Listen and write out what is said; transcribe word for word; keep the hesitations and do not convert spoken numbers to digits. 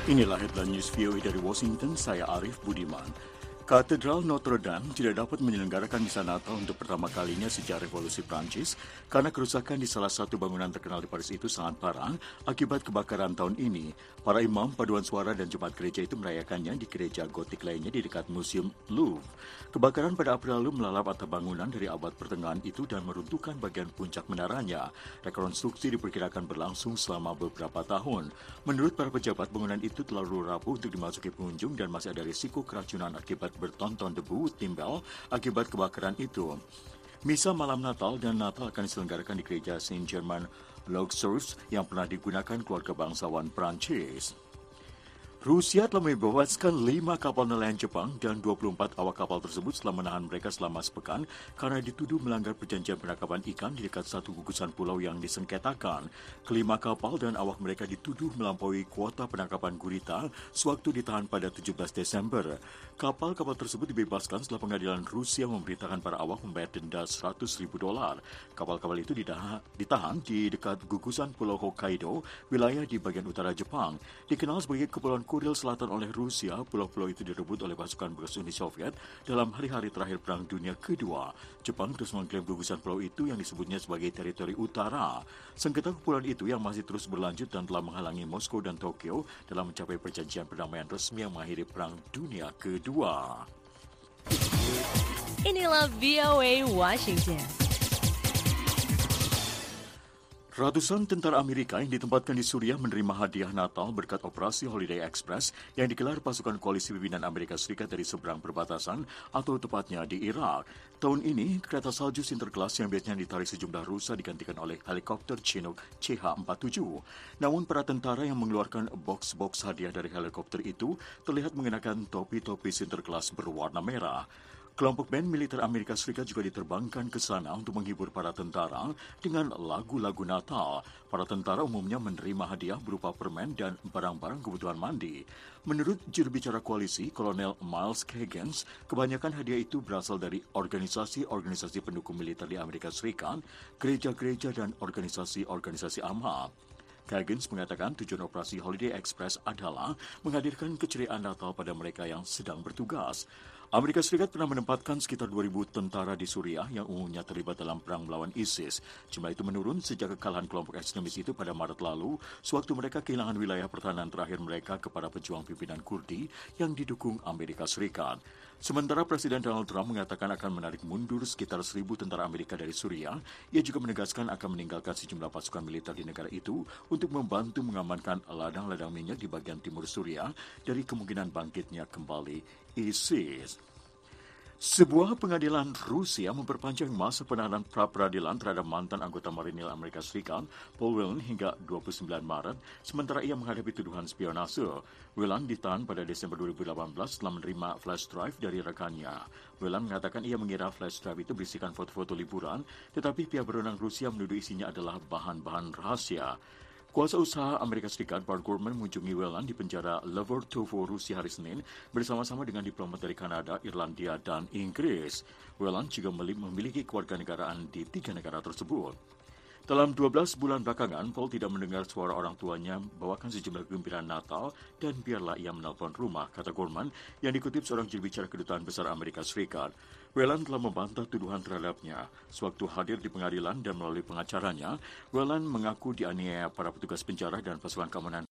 Inilah headline news V O A dari Washington, saya Arif Budiman. Katedral Notre Dame tidak dapat menyelenggarakan misa Natal untuk pertama kalinya sejak Revolusi Prancis karena kerusakan di salah satu bangunan terkenal di Paris itu sangat parah akibat kebakaran tahun ini. Para imam, paduan suara, dan jemaat gereja itu merayakannya di gereja gotik lainnya di dekat Museum Louvre. Kebakaran pada April lalu melalap atap bangunan dari abad pertengahan itu dan meruntuhkan bagian puncak menaranya. Rekonstruksi diperkirakan berlangsung selama beberapa tahun. Menurut para pejabat, bangunan itu terlalu rapuh untuk dimasuki pengunjung dan masih ada risiko keracunan akibat bertonton debu timbal akibat kebakaran itu. Misa malam Natal dan Natal akan diselenggarakan di gereja Saint Germain l'Auxerre yang pernah digunakan keluarga bangsawan Prancis. Rusia telah membebaskan lima kapal nelayan Jepang dan dua puluh empat awak kapal tersebut setelah menahan mereka selama sepekan karena dituduh melanggar perjanjian penangkapan ikan di dekat satu gugusan pulau yang disengketakan. Kelima kapal dan awak mereka dituduh melampaui kuota penangkapan gurita sewaktu ditahan pada tujuh belas Desember. Kapal-kapal tersebut dibebaskan setelah pengadilan Rusia memerintahkan para awak membayar denda seratus ribu dolar. Kapal-kapal itu ditahan di dekat gugusan Pulau Hokkaido, wilayah di bagian utara Jepang. Dikenal sebagai Kepulauan Kuril Selatan oleh Rusia, pulau-pulau itu direbut oleh pasukan bekas Uni Soviet dalam hari-hari terakhir Perang Dunia Kedua. Jepang terus mengklaim gugusan pulau itu yang disebutnya sebagai teritori utara. Sengketa kepulauan itu yang masih terus berlanjut dan telah menghalangi Moskow dan Tokyo dalam mencapai perjanjian perdamaian resmi yang mengakhiri Perang Dunia Kedua. Inilah V O A Washington. Ratusan tentara Amerika yang ditempatkan di Suriah menerima hadiah Natal berkat operasi Holiday Express yang digelar pasukan koalisi pimpinan Amerika Serikat dari seberang perbatasan atau tepatnya di Irak. Tahun ini, kereta salju Sinterklas yang biasanya ditarik sejumlah rusa digantikan oleh helikopter Chinook C H empat puluh tujuh. Namun para tentara yang mengeluarkan box-box hadiah dari helikopter itu terlihat mengenakan topi-topi Sinterklas berwarna merah. Kelompok band militer Amerika Serikat juga diterbangkan ke sana untuk menghibur para tentara dengan lagu-lagu Natal. Para tentara umumnya menerima hadiah berupa permen dan barang-barang kebutuhan mandi. Menurut juru bicara koalisi, Kolonel Miles Higgins, kebanyakan hadiah itu berasal dari organisasi-organisasi pendukung militer di Amerika Serikat, gereja-gereja, dan organisasi-organisasi A M H. Higgins mengatakan tujuan operasi Holiday Express adalah menghadirkan keceriaan Natal pada mereka yang sedang bertugas. Amerika Serikat pernah menempatkan sekitar dua ribu tentara di Suriah yang umumnya terlibat dalam perang melawan ISIS. Jumlah itu menurun sejak kekalahan kelompok ekstremis itu pada Maret lalu, sewaktu mereka kehilangan wilayah pertahanan terakhir mereka kepada pejuang pimpinan Kurdi yang didukung Amerika Serikat. Sementara Presiden Donald Trump mengatakan akan menarik mundur sekitar seribu tentara Amerika dari Suriah, ia juga menegaskan akan meninggalkan sejumlah pasukan militer di negara itu untuk membantu mengamankan ladang-ladang minyak di bagian timur Suriah dari kemungkinan bangkitnya kembali ISIS. Sebuah pengadilan Rusia memperpanjang masa penahanan pra-peradilan terhadap mantan anggota Marinir Amerika Serikat, Paul Whelan, hingga dua puluh sembilan Maret, sementara ia menghadapi tuduhan spionase. Whelan ditahan pada Desember dua ribu delapan belas setelah menerima flash drive dari rekannya. Whelan mengatakan ia mengira flash drive itu berisikan foto-foto liburan, tetapi pihak berwenang Rusia menuduh isinya adalah bahan-bahan rahasia. Kuasa usaha Amerika Serikat Bart Gorman mengunjungi Whelan di penjara Levertovo, Rusia hari Senin bersama-sama dengan diplomat dari Kanada, Irlandia, dan Inggris. Whelan juga memiliki kewarganegaraan di tiga negara tersebut. Dalam dua belas bulan belakangan, Paul tidak mendengar suara orang tuanya bawakan sejumlah kegembiraan Natal dan biarlah ia menelpon rumah, kata Gorman yang dikutip seorang juru bicara Kedutaan Besar Amerika Serikat. Whelan telah membantah tuduhan terhadapnya. Sewaktu hadir di pengadilan dan melalui pengacaranya, Whelan mengaku dianiaya para petugas penjara dan pasukan keamanan